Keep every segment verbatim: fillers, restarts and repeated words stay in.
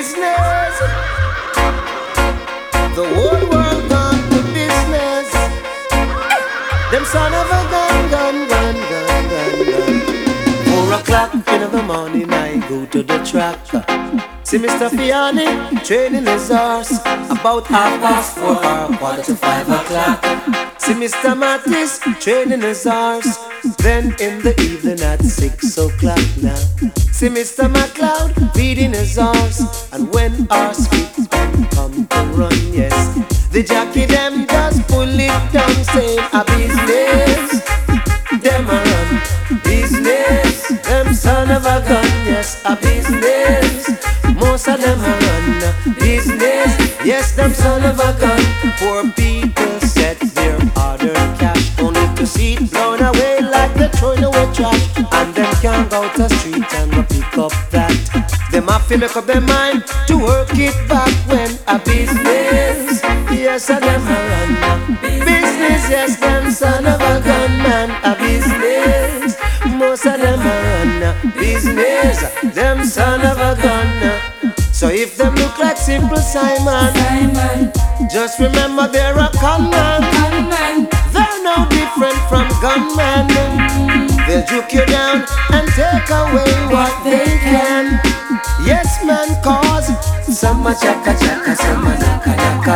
business. The whole world gone to business. Them son of a gun, gun, gun, gun, gun, gun. Four o'clock in the morning I go to the track. See Mister Fiani training his horse. About half past four or quarter to five o'clock. See Mister Mattis training his horse. Then in the evening at six o'clock now. See Mister McLeod feeding his horse. And when horse feet come to run, yes, the jockey them just pull it down, saying a business. Them a run business. Them son of a gun, yes, a business. Most of them a run business. Yes, them son of a gun. Poor people set their order cash, only to see it blown away like they're throwing away trash. And them can't go to the street and go pick up that. Them have to make up their mind to work it back when a business. Yes, a them a run business. Yes, them son of a gunman a business. Most of them a run business. Them son of a gun. So if them look like Simple Simon, Simon, just remember they're a conman. Conman. They're no different from gunmen. They'll juke you down and take away what they can. Yes, man, cause some a chaka chaka, some a naka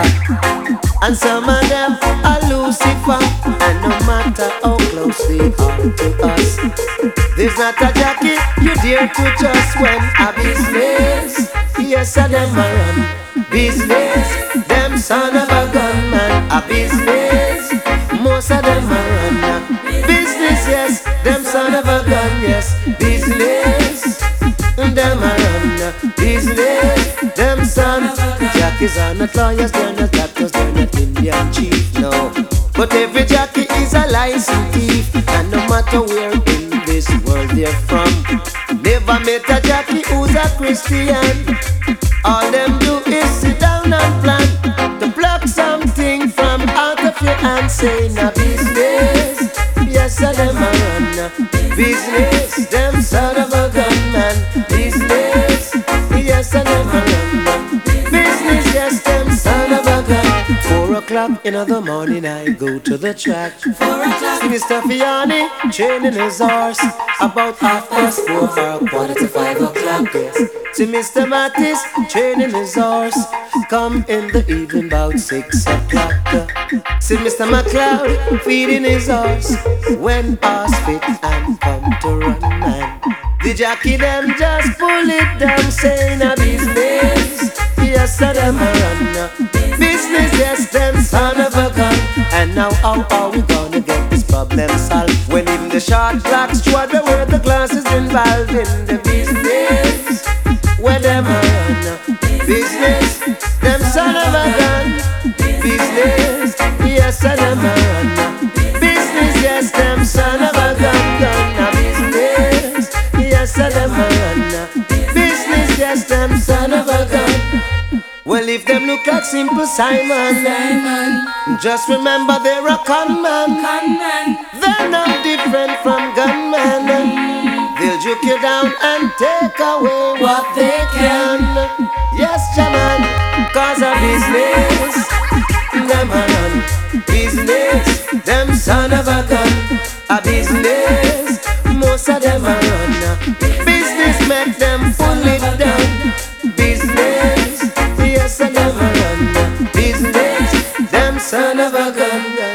naka, and some of them are Lucifer. And no matter how close they are to us, there's not a jockey you dare to trust when a business. Yes, a them a run business. Them son of a gunman a business. Most of them a run business. Yes, them son of a gun. Yes, business. Them a run business. Them son of a gun. Jockeys are not lawyers, they're not doctors, they're not Indian chief, no. But every jockey is a licensed thief, and no matter where in this world they're from, never met a jockey who's a Christian. All them do is sit down and plan to pluck something from out of your hand, saying a business. Yes, a them a run business. Them son of a gunman business. Yes, a them a run business. Yes, them son of a gun. Four o'clock in the morning I go to the track. Four o'clock. Mister Fiani training his horse. About half past four or quarter to five o'clock. Yes. See Mister Mattis training his horse. Come in the evening about six o'clock. See Mister McLeod feeding his horse. When horse fit and come to run, man, the jockey them just pull it down, saying a business. Yes, a them a run business. Yes, them son of a gun. And now how are we gonna get this problem solved? When in the short black straw there were the glasses involved in the business. Where them a run business. Them son of a gun business. Yes, a them a run business. Yes, them son of a gun gun a business. Yes, a them a run business. Yes, them son of a gun. Well, if them look like Simple Simon, Simon, just remember they're a conman. Conman. They're no different from gunmen. They'll juke you down and take away what they can. Yes, Jaman, cause a business. Them a run business. Them son of a gun a business. Most of them a run business. Make them pull it down. Business. Yes, I never run business. Them son of a gun.